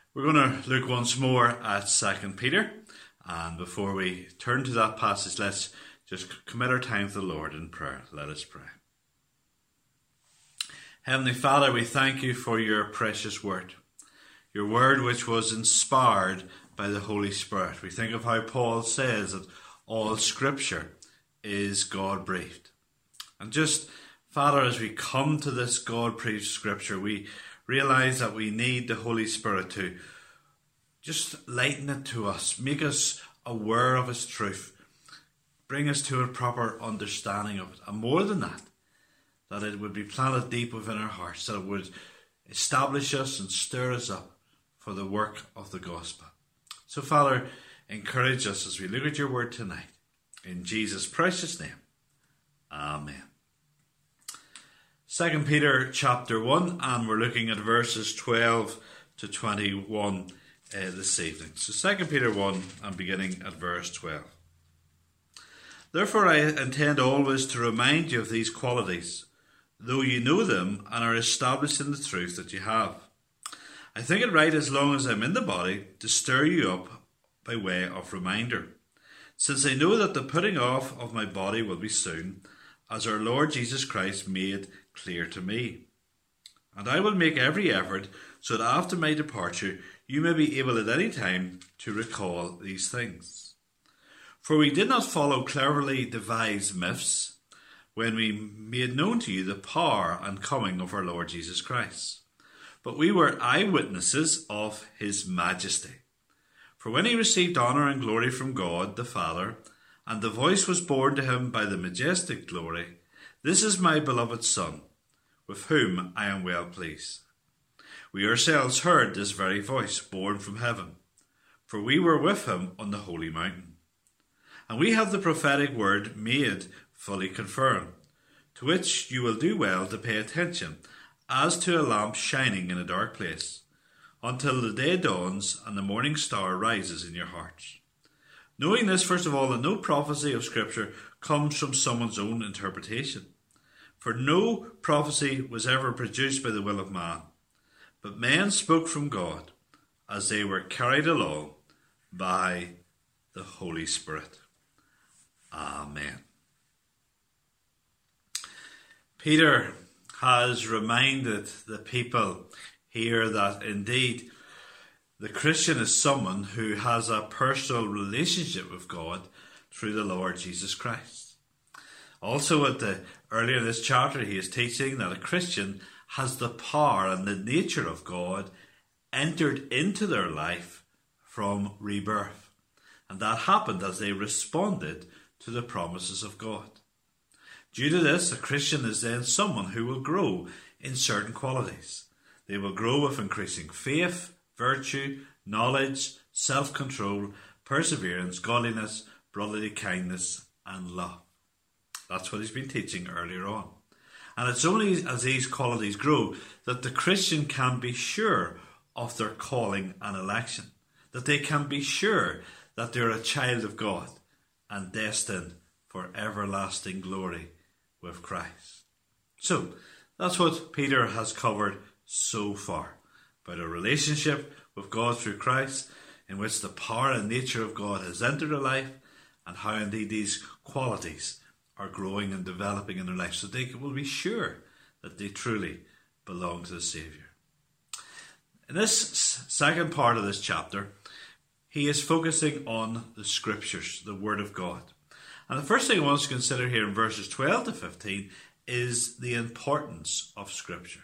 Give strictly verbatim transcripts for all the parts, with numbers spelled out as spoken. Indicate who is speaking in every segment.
Speaker 1: We're going to look once more at Second Peter, and before we turn to that passage, let's just commit our time to the Lord in prayer. Let us pray. Heavenly Father, we thank you for your precious word, your word which was inspired by the Holy Spirit. We think of how Paul says that all Scripture is God-breathed. And just, Father, as we come to this God-breathed Scripture, we realise that we need the Holy Spirit to just lighten it to us, make us aware of its truth, bring us to a proper understanding of it. And more than that, that it would be planted deep within our hearts, that it would establish us and stir us up for the work of the gospel. So, Father, encourage us as we look at your word tonight. In Jesus' precious name, amen. Second Peter chapter one, and we're looking at verses twelve to twenty-one uh, this evening. So Second Peter one, and beginning at verse twelve. Therefore I intend always to remind you of these qualities, though you know them and are established in the truth that you have. I think it right, as long as I'm in the body, to stir you up by way of reminder, since I know that the putting off of my body will be soon, as our Lord Jesus Christ made clear to me. And I will make every effort so that after my departure you may be able at any time to recall these things. For we did not follow cleverly devised myths when we made known to you the power and coming of our Lord Jesus Christ, but we were eyewitnesses of his majesty. For when he received honour and glory from God the Father, and the voice was borne to him by the majestic glory, "This is my beloved Son, with whom I am well pleased." We ourselves heard this very voice borne from heaven, for we were with him on the holy mountain. And we have the prophetic word made fully confirmed, to which you will do well to pay attention, as to a lamp shining in a dark place, until the day dawns and the morning star rises in your hearts. Knowing this, first of all, that no prophecy of Scripture comes from someone's own interpretation. For no prophecy was ever produced by the will of man, but men spoke from God as they were carried along by the Holy Spirit. Amen. Peter has reminded the people here that indeed the Christian is someone who has a personal relationship with God through the Lord Jesus Christ. Also, at the earlier in this chapter, he is teaching that a Christian has the power and the nature of God entered into their life from rebirth. And that happened as they responded to the promises of God. Due to this, a Christian is then someone who will grow in certain qualities. They will grow with increasing faith, virtue, knowledge, self-control, perseverance, godliness, brotherly kindness, and love. That's what he's been teaching earlier on. And it's only as these qualities grow that the Christian can be sure of their calling and election, that they can be sure that they're a child of God and destined for everlasting glory with Christ. So, that's what Peter has covered so far, about a relationship with God through Christ, in which the power and nature of God has entered their life, and how indeed these qualities are growing and developing in their life, so they will be sure that they truly belong to the Saviour. In this second part of this chapter, he is focusing on the Scriptures, the Word of God. And the first thing I want us to consider here in verses twelve to fifteen is the importance of Scripture.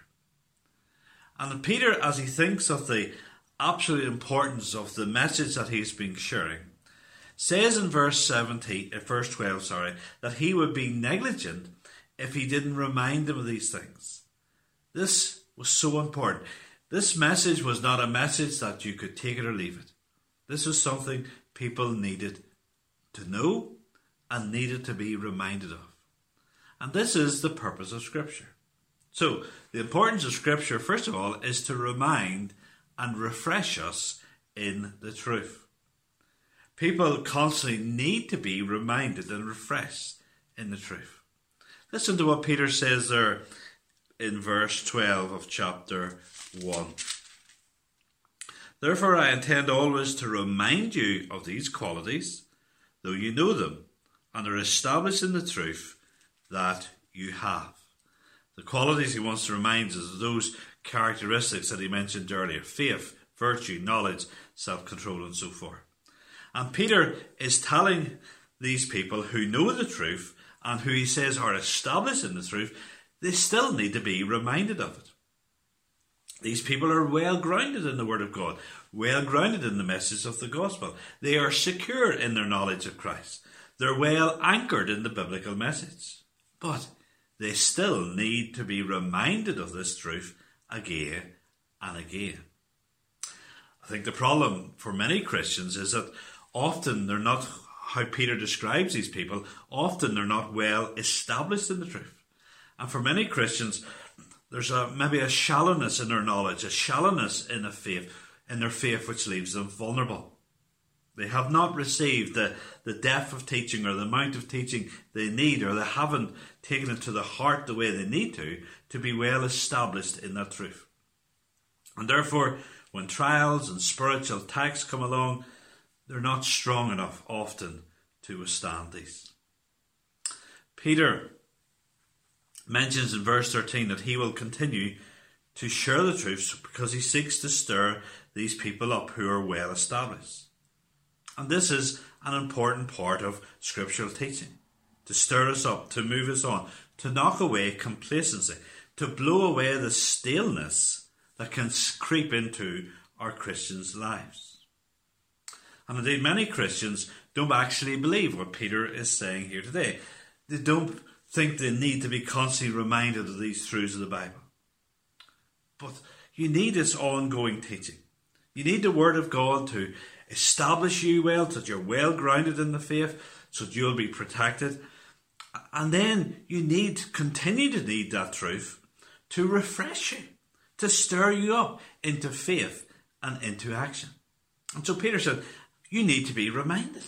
Speaker 1: And Peter, as he thinks of the absolute importance of the message that he's been sharing, says in verse seventeen, uh, verse twelve, sorry, that he would be negligent if he didn't remind them of these things. This was so important. This message was not a message that you could take it or leave it. This was something people needed to know and needed to be reminded of. And this is the purpose of Scripture. So, the importance of Scripture, first of all, is to remind and refresh us in the truth. People constantly need to be reminded and refreshed in the truth. Listen to what Peter says there in verse twelve of chapter one. Therefore I intend always to remind you of these qualities, though you know them, and are established in the truth that you have. The qualities he wants to remind us of those characteristics that he mentioned earlier: faith, virtue, knowledge, self-control, and so forth. And Peter is telling these people who know the truth and who he says are established in the truth, they still need to be reminded of it. These people are well grounded in the Word of God, well grounded in the message of the gospel. They are secure in their knowledge of Christ. They're well anchored in the biblical message. But they still need to be reminded of this truth again and again. I think the problem for many Christians is that often they're not, how Peter describes these people, often they're not well established in the truth. And for many Christians, there's a, maybe a shallowness in their knowledge, a shallowness in a faith, in their faith, which leaves them vulnerable. They have not received the, the depth of teaching or the amount of teaching they need, or they haven't taken it to the heart the way they need to, to be well established in that truth. And therefore, when trials and spiritual attacks come along, they're not strong enough often to withstand these. Peter mentions in verse thirteen that he will continue to share the truth because he seeks to stir these people up who are well established. And this is an important part of scriptural teaching, to stir us up, to move us on, to knock away complacency, to blow away the staleness that can creep into our Christians' lives. And indeed, many Christians don't actually believe what Peter is saying here today. They don't think they need to be constantly reminded of these truths of the Bible. But you need this ongoing teaching. You need the Word of God to establish you well, so that you're well grounded in the faith, so that you'll be protected. And then you need, continue to need that truth to refresh you, to stir you up into faith and into action. And so Peter said, you need to be reminded.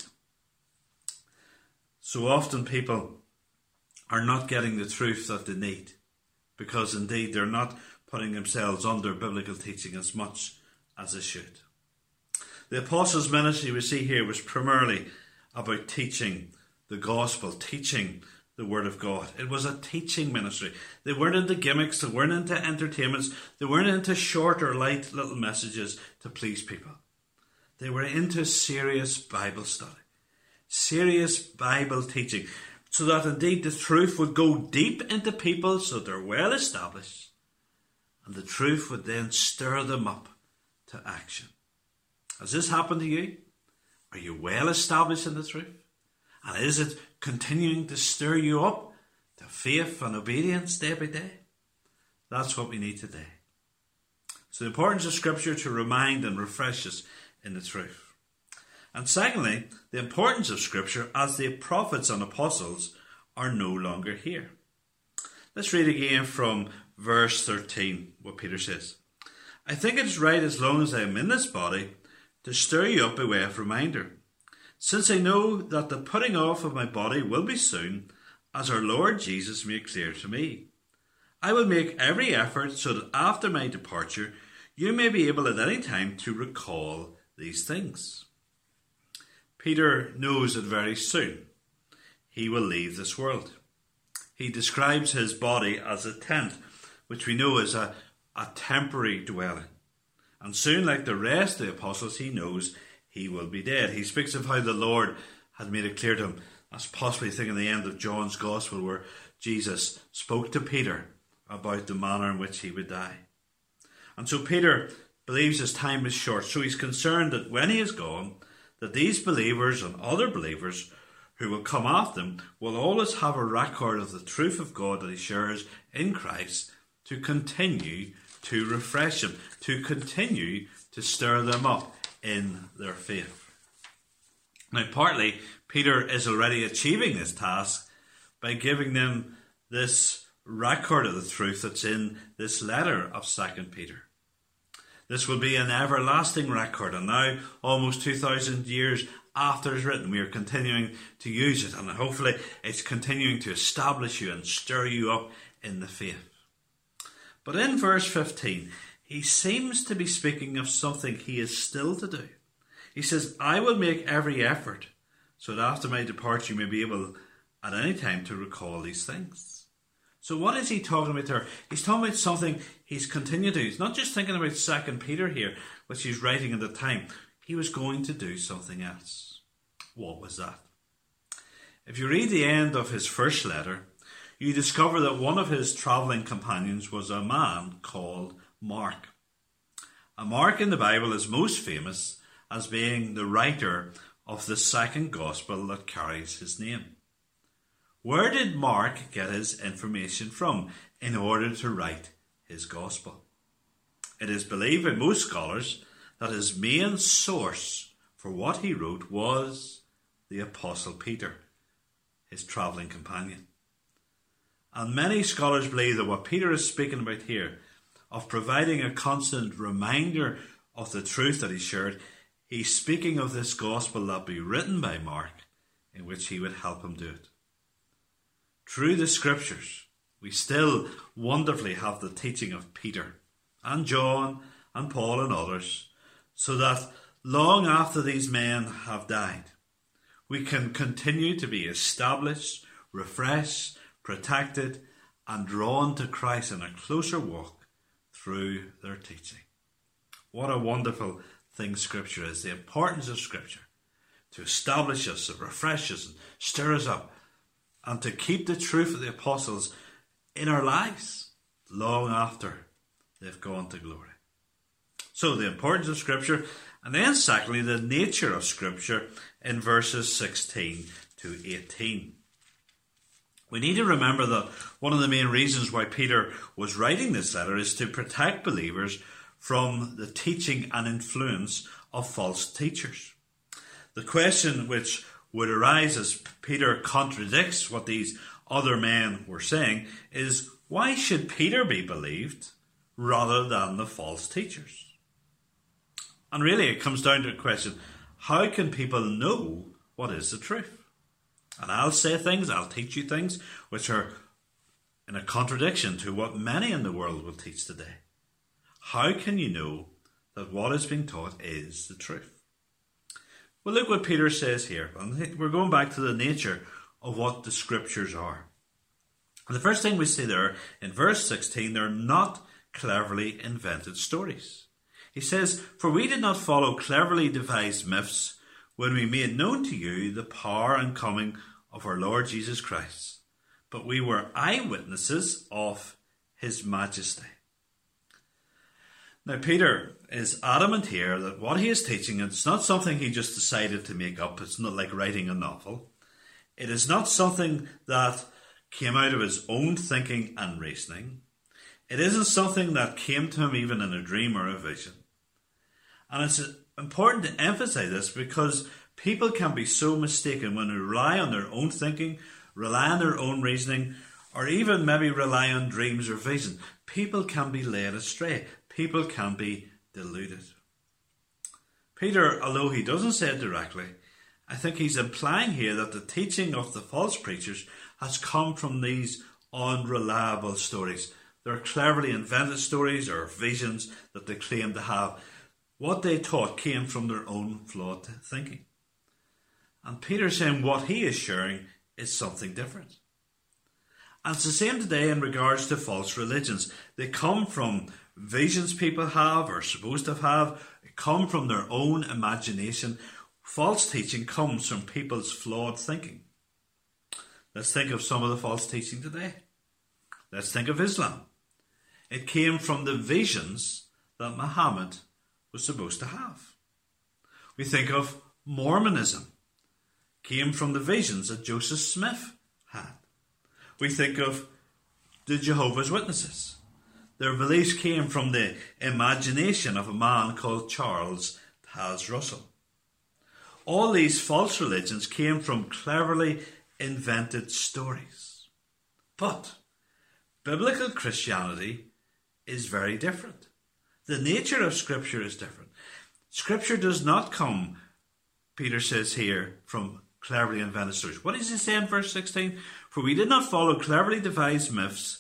Speaker 1: So often people are not getting the truth that they need, because indeed they're not putting themselves under biblical teaching as much as they should. The apostles' ministry we see here was primarily about teaching the gospel, teaching the Word of God. It was a teaching ministry. They weren't into gimmicks, they weren't into entertainments, they weren't into short or light little messages to please people. They were into serious Bible study, serious Bible teaching, so that indeed the truth would go deep into people so they're well established, and the truth would then stir them up to action. Has this happened to you? Are you well established in the truth? And is it continuing to stir you up to faith and obedience day by day? That's what we need today. So the importance of Scripture to remind and refresh us in the truth. And secondly, the importance of Scripture as the prophets and apostles are no longer here. Let's read again from verse thirteen, what Peter says. I think it is right, as long as I am in this body, to stir you up by way of reminder, since I know that the putting off of my body will be soon, as our Lord Jesus made clear to me. I will make every effort so that after my departure you may be able at any time to recall these things. Peter knows that very soon he will leave this world. He describes his body as a tent, which we know is a, a temporary dwelling. And soon, like the rest of the apostles, he knows he will be dead. He speaks of how the Lord had made it clear to him. That's possibly thinking the end of John's Gospel, where Jesus spoke to Peter about the manner in which he would die. And so Peter believes his time is short, so he's concerned that when he is gone, that these believers and other believers who will come after him will always have a record of the truth of God that he shares in Christ, to continue to refresh them, to continue to stir them up in their faith. Now, partly, Peter is already achieving this task by giving them this record of the truth that's in this letter of Second Peter. This will be an everlasting record, and now, almost two thousand years after it's written, we are continuing to use it, and hopefully it's continuing to establish you and stir you up in the faith. But in verse fifteen, he seems to be speaking of something he is still to do. He says, I will make every effort so that after my departure you may be able at any time to recall these things. So what is he talking about there? He's talking about something he's continued to do. He's not just thinking about Second Peter here, which he's writing at the time. He was going to do something else. What was that? If you read the end of his first letter, you discover that one of his travelling companions was a man called Mark. And Mark in the Bible is most famous as being the writer of the second gospel that carries his name. Where did Mark get his information from in order to write his gospel? It is believed by most scholars that his main source for what he wrote was the Apostle Peter, his travelling companion. And many scholars believe that what Peter is speaking about here, of providing a constant reminder of the truth that he shared, he's speaking of this gospel that be written by Mark, in which he would help him do it. Through the scriptures, we still wonderfully have the teaching of Peter and John and Paul and others, so that long after these men have died, we can continue to be established, refreshed, protected, and drawn to Christ in a closer walk through their teaching. What a wonderful thing Scripture is, the importance of Scripture to establish us, to refresh us, and stir us up, and to keep the truth of the apostles in our lives long after they've gone to glory. So the importance of Scripture, and then secondly, the nature of Scripture in verses sixteen to eighteen. We need to remember that one of the main reasons why Peter was writing this letter is to protect believers from the teaching and influence of false teachers. The question which would arise as Peter contradicts what these other men were saying is, why should Peter be believed rather than the false teachers? And really it comes down to a question, how can people know what is the truth? And I'll say things, I'll teach you things which are in a contradiction to what many in the world will teach today. How can you know that what is being taught is the truth? Well, look what Peter says here. And we're going back to the nature of what the scriptures are. And the first thing we see there in verse sixteen, they're not cleverly invented stories. He says, for we did not follow cleverly devised myths when we made known to you the power and coming of our Lord Jesus Christ, but we were eyewitnesses of his majesty. Now, Peter is adamant here that what he is teaching, it's not something he just decided to make up. It's not like writing a novel. It is not something that came out of his own thinking and reasoning. It isn't something that came to him even in a dream or a vision. And it's important to emphasize this because people can be so mistaken when they rely on their own thinking, rely on their own reasoning, or even maybe rely on dreams or vision. People can be led astray. People can be deluded. Peter, although he doesn't say it directly, I think he's implying here that the teaching of the false preachers has come from these unreliable stories. They're cleverly invented stories or visions that they claim to have. What they taught came from their own flawed thinking. And Peter's saying what he is sharing is something different. And it's the same today in regards to false religions. They come from visions people have or supposed to have. They come from their own imagination. False teaching comes from people's flawed thinking. Let's think of some of the false teaching today. Let's think of Islam. It came from the visions that Muhammad was supposed to have. We think of Mormonism. Came from the visions that Joseph Smith had. We think of the Jehovah's Witnesses. Their beliefs came from the imagination of a man called Charles Taze Russell. All these false religions came from cleverly invented stories. But biblical Christianity is very different. The nature of Scripture is different. Scripture does not come, Peter says here, from cleverly invented stories. What does he say in verse sixteen? For we did not follow cleverly devised myths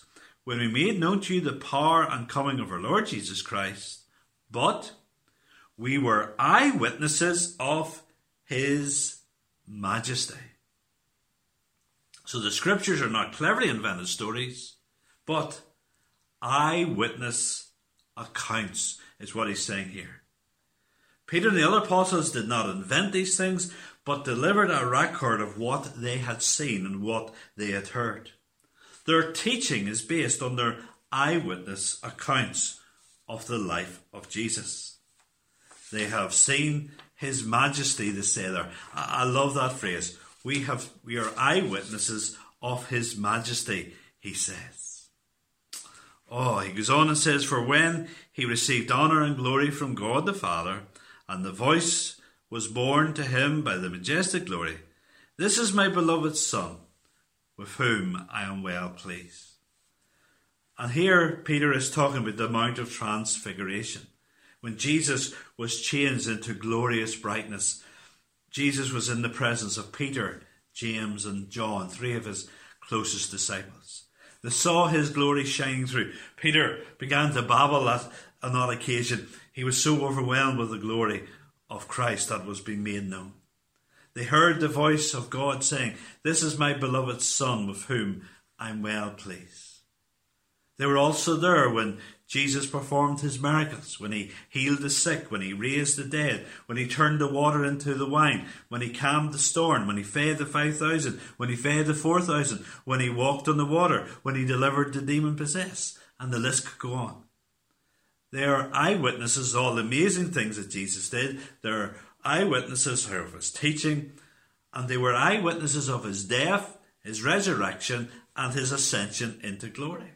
Speaker 1: when we made known to you the power and coming of our Lord Jesus Christ, but we were eyewitnesses of his majesty. So the scriptures are not cleverly invented stories, but eyewitness accounts is what he's saying here. Peter and the other apostles did not invent these things, but delivered a record of what they had seen and what they had heard. Their teaching is based on their eyewitness accounts of the life of Jesus. They have seen his majesty, they say there. I love that phrase. We have, we are eyewitnesses of his majesty, he says. Oh, he goes on and says, for when he received honour and glory from God the Father, and the voice was borne to him by the majestic glory, this is my beloved Son, with whom I am well pleased. And here Peter is talking about the Mount of Transfiguration. When Jesus was changed into glorious brightness, Jesus was in the presence of Peter, James and John, three of his closest disciples. They saw his glory shining through. Peter began to babble at, on that occasion. He was so overwhelmed with the glory of Christ that was being made known. They heard the voice of God saying, this is my beloved Son, with whom I am well pleased. They were also there when Jesus performed his miracles, when he healed the sick, when he raised the dead, when he turned the water into the wine, when he calmed the storm, when he fed the five thousand, when he fed the four thousand, when he walked on the water, when he delivered the demon-possessed, and the list could go on. They are eyewitnesses of all the amazing things that Jesus did. They are eyewitnesses of his teaching, and they were eyewitnesses of his death, his resurrection, and his ascension into glory.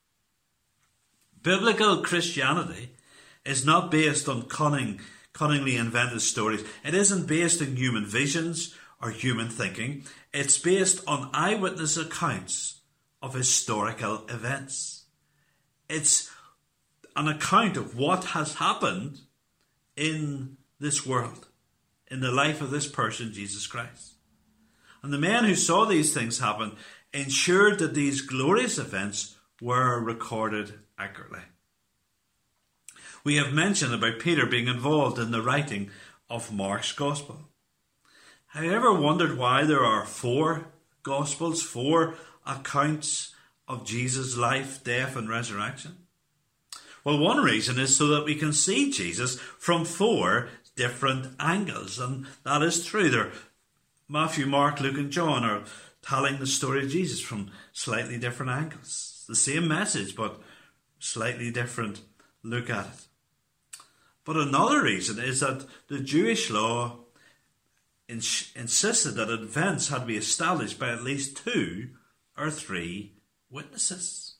Speaker 1: Biblical Christianity is not based on cunning, cunningly invented stories. It isn't based on human visions or human thinking. It's based on eyewitness accounts of historical events. It's an account of what has happened in this world, in the life of this person, Jesus Christ. And the men who saw these things happen ensured that these glorious events were recorded accurately. We have mentioned about Peter being involved in the writing of Mark's Gospel. Have you ever wondered why there are four Gospels, four accounts of Jesus' life, death and resurrection? Well, one reason is so that we can see Jesus from four different angles, and that is true. There, Matthew, Mark, Luke and John are telling the story of Jesus from slightly different angles. The same message, but slightly different look at it. But another reason is that the Jewish law ins- insisted that events had to be established by at least two or three witnesses.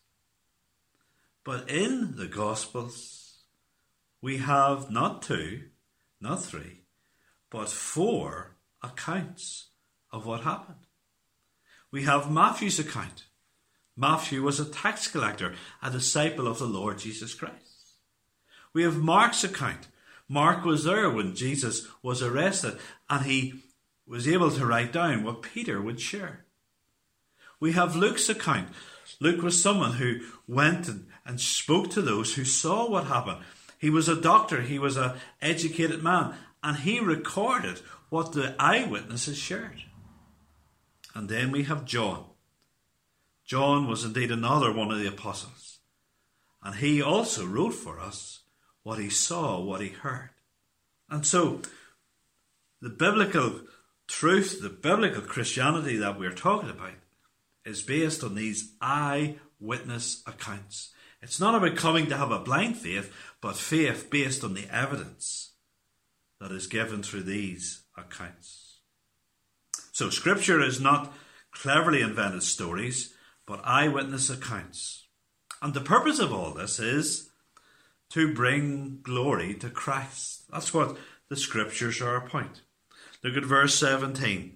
Speaker 1: But in the Gospels, we have not two, not three, but four accounts of what happened. We have Matthew's account. Matthew was a tax collector, a disciple of the Lord Jesus Christ. We have Mark's account. Mark was there when Jesus was arrested, and he was able to write down what Peter would share. We have Luke's account. Luke was someone who went and, and spoke to those who saw what happened. He was a doctor. He was an educated man, and he recorded what the eyewitnesses shared. And then we have John. John was indeed another one of the apostles, and he also wrote for us what he saw, what he heard. And so the biblical truth, the biblical Christianity that we're talking about is based on these eyewitness accounts. It's not about coming to have a blind faith, but faith based on the evidence that is given through these accounts. So Scripture is not cleverly invented stories, but eyewitness accounts. And the purpose of all this is to bring glory to Christ. That's what the Scriptures are about. Look at verse seventeen.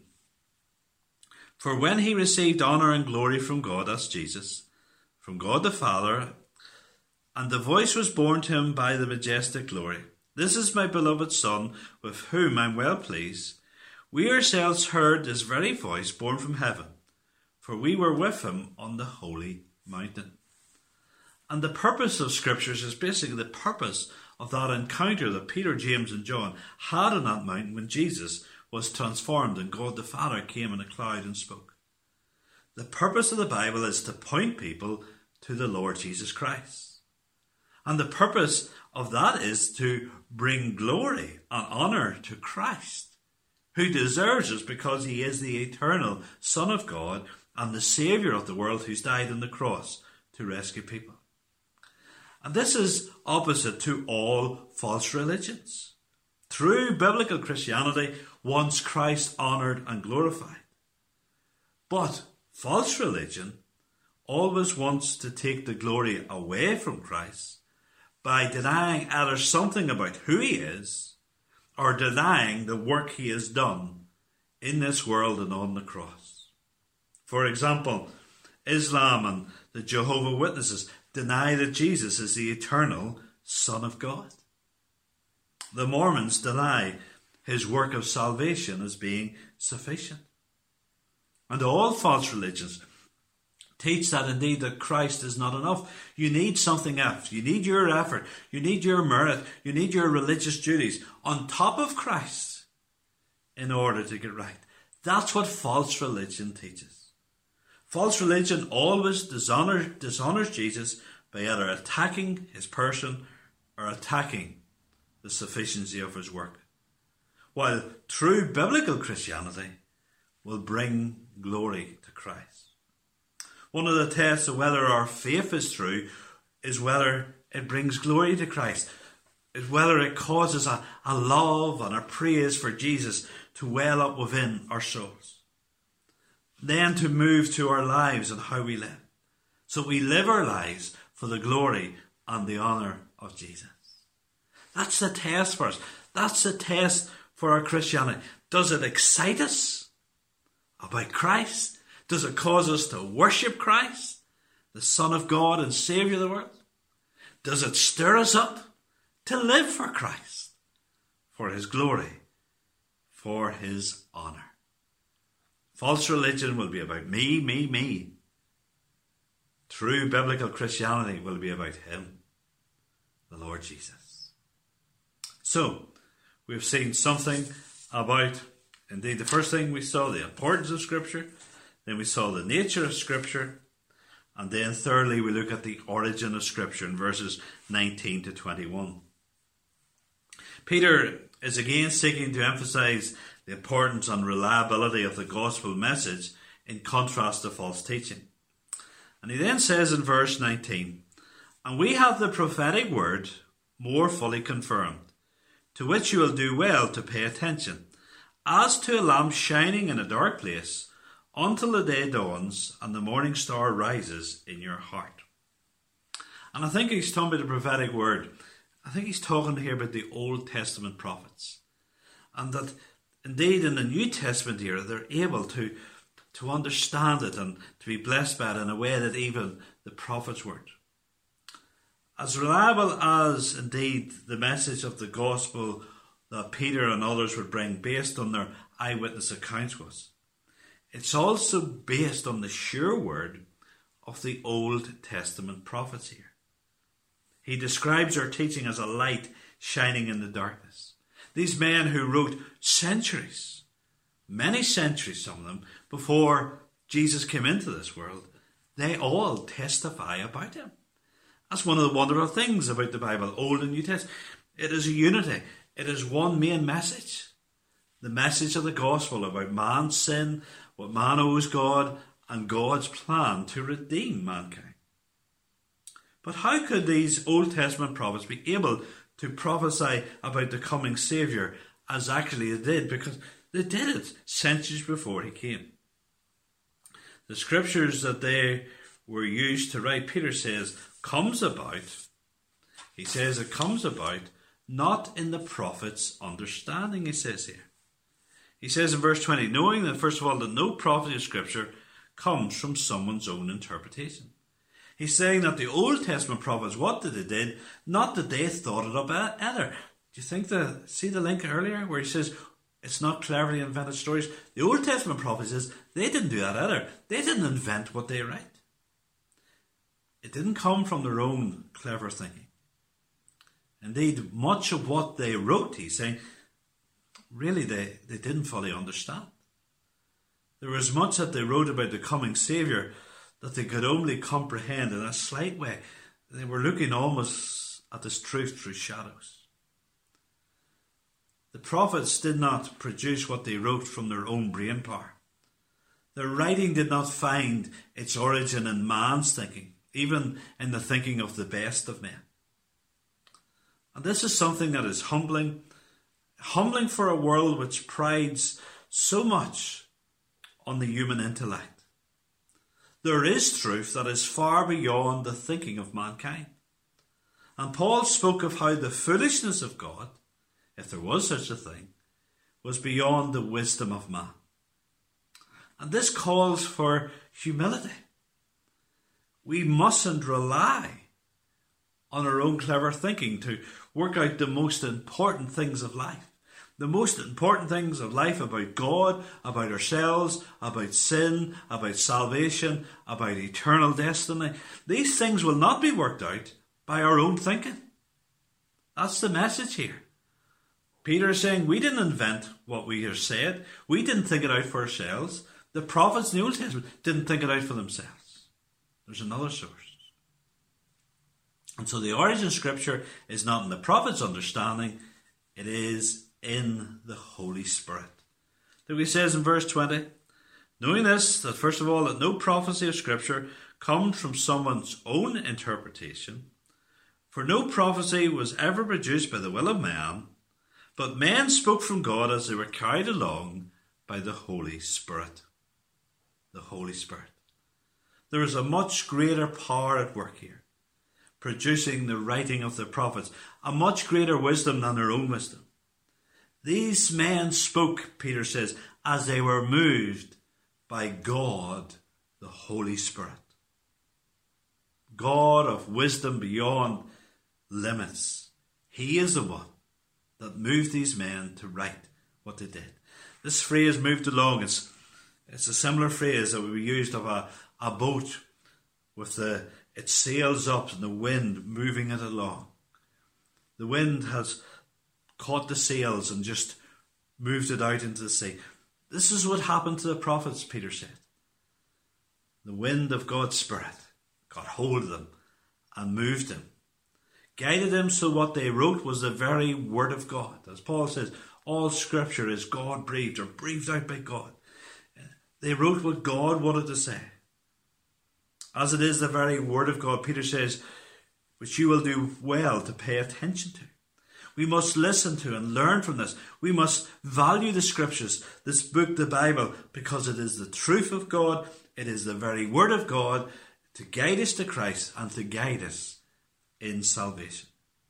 Speaker 1: For when he received honour and glory from God, that's Jesus, from God the Father, and the voice was borne to him by the majestic glory, this is my beloved Son, with whom I am well pleased. We ourselves heard this very voice borne from heaven, for we were with him on the holy mountain. And the purpose of Scriptures is basically the purpose of that encounter that Peter, James and John had on that mountain when Jesus was transformed and God the Father came in a cloud and spoke. The purpose of the Bible is to point people to the Lord Jesus Christ. And the purpose of that is to bring glory and honour to Christ, who deserves us because he is the eternal Son of God and the Saviour of the world who's died on the cross to rescue people. And this is opposite to all false religions. True biblical Christianity wants Christ honoured and glorified. But false religion always wants to take the glory away from Christ by denying either something about who he is or denying the work he has done in this world and on the cross. For example, Islam and the Jehovah's Witnesses deny that Jesus is the eternal Son of God. The Mormons deny his work of salvation as being sufficient. And all false religions teach that indeed that Christ is not enough. You need something else. You need your effort. You need your merit. You need your religious duties on top of Christ in order to get right. That's what false religion teaches. False religion always dishonors, dishonors Jesus by either attacking his person or attacking the sufficiency of his work, while true biblical Christianity will bring glory to Christ. One of the tests of whether our faith is true is whether it brings glory to Christ, is whether it causes a, a love and a praise for Jesus to well up within our souls. Then to move to our lives and how we live. So we live our lives for the glory and the honour of Jesus. That's the test for us. That's the test for our Christianity. Does it excite us about Christ? Does it cause us to worship Christ, the Son of God and Saviour of the world? Does it stir us up to live for Christ, for his glory, for his honour? False religion will be about me, me, me. True biblical Christianity will be about him, the Lord Jesus. So, we've seen something about, indeed, the first thing we saw, the importance of Scripture. Then we saw the nature of Scripture. And then thirdly, we look at the origin of Scripture in verses nineteen to twenty-one. Peter is again seeking to emphasize the importance and reliability of the gospel message in contrast to false teaching. And he then says in verse nineteen, "And we have the prophetic word more fully confirmed, to which you will do well to pay attention, as to a lamp shining in a dark place, until the day dawns and the morning star rises in your heart." And I think he's talking about the prophetic word. I think he's talking here about the Old Testament prophets. And that indeed in the New Testament era they're able to, to understand it and to be blessed by it in a way that even the prophets weren't. As reliable as indeed the message of the gospel that Peter and others would bring based on their eyewitness accounts was, it's also based on the sure word of the Old Testament prophets here. He describes their teaching as a light shining in the darkness. These men who wrote centuries, many centuries, some of them, before Jesus came into this world, they all testify about him. That's one of the wonderful things about the Bible, Old and New Testament. It is a unity. It is one main message. The message of the gospel about man's sin, what man owes God, and God's plan to redeem mankind. But how could these Old Testament prophets be able to prophesy about the coming Saviour as actually they did? Because they did it centuries before he came. The scriptures that they were used to write, Peter says, comes about, he says it comes about not in the prophet's understanding, he says here. He says in verse twenty, knowing that first of all that no prophecy of Scripture comes from someone's own interpretation. He's saying that the Old Testament prophets, what did they did? Not that they thought it up either. Do you think the, see the link earlier where he says it's not cleverly invented stories? The Old Testament prophets says they didn't do that either. They didn't invent what they write. it didn't come from their own clever thinking. Indeed, much of what they wrote, he's saying, really they, they didn't fully understand. There was much that they wrote about the coming Saviour that they could only comprehend in a slight way. They were looking almost at this truth through shadows. The prophets did not produce what they wrote from their own brain power. Their writing did not find its origin in man's thinking, even in the thinking of the best of men. And this is something that is humbling, humbling for a world which prides so much on the human intellect. There is truth that is far beyond the thinking of mankind. And Paul spoke of how the foolishness of God, if there was such a thing, was beyond the wisdom of man. And this calls for humility. We mustn't rely on our own clever thinking to work out the most important things of life. The most important things of life about God, about ourselves, about sin, about salvation, about eternal destiny. These things will not be worked out by our own thinking. That's the message here. Peter is saying we didn't invent what we have said. We didn't think it out for ourselves. The prophets in the Old Testament didn't think it out for themselves. There's another source. And so the origin of Scripture is not in the prophet's understanding, it is in the Holy Spirit. Look, he says in verse twenty, knowing this, that first of all, that no prophecy of Scripture comes from someone's own interpretation, for no prophecy was ever produced by the will of man, but men spoke from God as they were carried along by the Holy Spirit. The Holy Spirit. There is a much greater power at work here, producing the writing of the prophets, a much greater wisdom than their own wisdom. These men spoke, Peter says, as they were moved by God, the Holy Spirit. God of wisdom beyond limits. He is the one that moved these men to write what they did. This phrase, moved along, it's, it's a similar phrase that we used of a, a boat with the its sails up and the wind moving it along. The wind has caught the sails and just moved it out into the sea. This is what happened to the prophets, Peter said. The wind of God's Spirit got hold of them and moved them, guided them so what they wrote was the very word of God. As Paul says, all Scripture is God-breathed or breathed out by God. They wrote what God wanted to say. As it is the very word of God, Peter says, which you will do well to pay attention to. We must listen to and learn from this. We must value the Scriptures, this book, the Bible, because it is the truth of God. It is the very word of God to guide us to Christ and to guide us in salvation.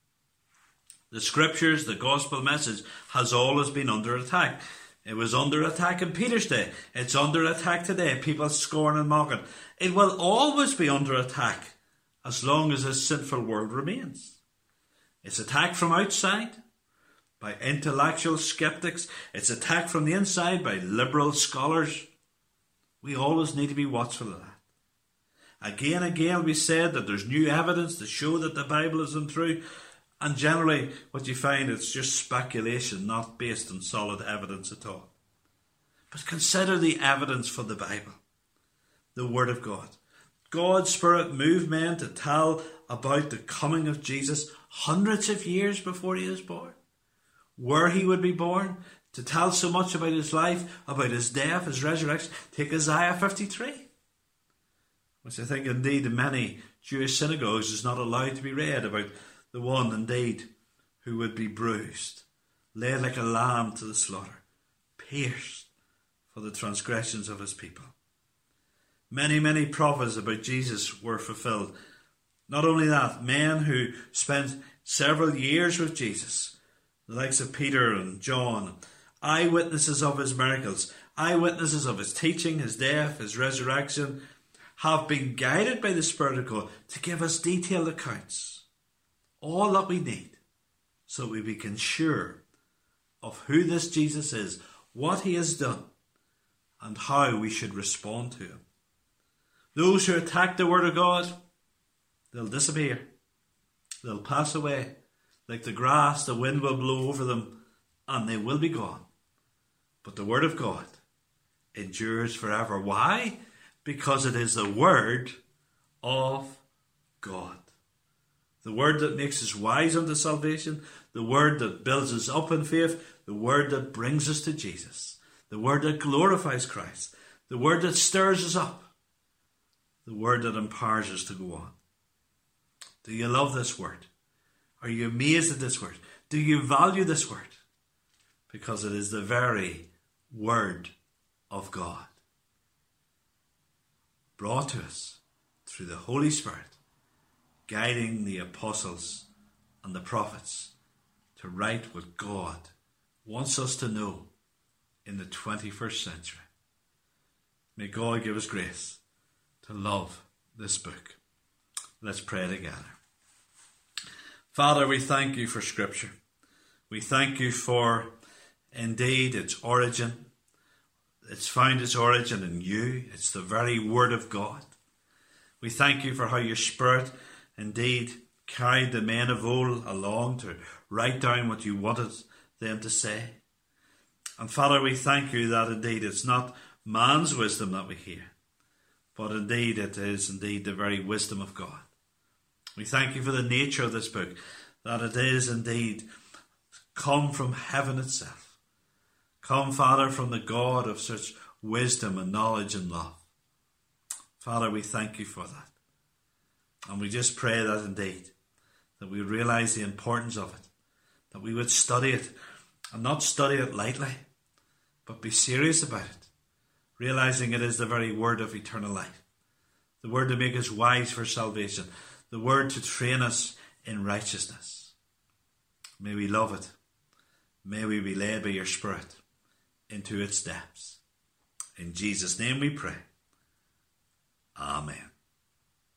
Speaker 1: The Scriptures, the gospel message, has always been under attack. It was under attack in Peter's day. It's under attack today. People scorn and mock it. It will always be under attack as long as this sinful world remains. It's attacked from outside by intellectual skeptics. It's attacked from the inside by liberal scholars. We always need to be watchful of that. Again and again we said that there's new evidence to show that the Bible isn't true. And generally what you find is just speculation, not based on solid evidence at all. But consider the evidence for the Bible, the Word of God. God's Spirit moved men to tell about the coming of Jesus hundreds of years before he was born, where he would be born, to tell so much about his life, about his death, his resurrection. Take Isaiah fifty-three, which I think indeed in many Jewish synagogues is not allowed to be read, about the one indeed who would be bruised, led like a lamb to the slaughter, pierced for the transgressions of his people. Many, many prophets about Jesus were fulfilled. Not only that, men who spent several years with Jesus, the likes of Peter and John, eyewitnesses of his miracles, eyewitnesses of his teaching, his death, his resurrection, have been guided by the Spirit of God to give us detailed accounts. All that we need so we become sure of who this Jesus is, what he has done, and how we should respond to him. Those who attack the Word of God, they'll disappear. They'll pass away. Like the grass, the wind will blow over them and they will be gone. But the word of God endures forever. Why? Because it is the word of God. The word that makes us wise unto salvation. The word that builds us up in faith. The word that brings us to Jesus. The word that glorifies Christ. The word that stirs us up. The word that empowers us to go on. Do you love this word? Are you amazed at this word? Do you value this word? Because it is the very word of God, brought to us through the Holy Spirit, guiding the apostles and the prophets to write what God wants us to know in the twenty-first century. May God give us grace to love this book. Let's pray together. Father, we thank you for Scripture. We thank you for, indeed, its origin. It's found its origin in you. It's the very Word of God. We thank you for how your Spirit, indeed, carried the men of old along to write down what you wanted them to say. And Father, we thank you that, indeed, it's not man's wisdom that we hear, but indeed it is, indeed, the very wisdom of God. We thank you for the nature of this book, that it is indeed come from heaven itself. Come, Father, from the God of such wisdom and knowledge and love. Father, we thank you for that. And we just pray that indeed, that we realize the importance of it, that we would study it, and not study it lightly, but be serious about it, realizing it is the very word of eternal life, the word to make us wise for salvation, the word to train us in righteousness. May we love it. May we be led by your Spirit into its depths. In Jesus' name we pray. Amen.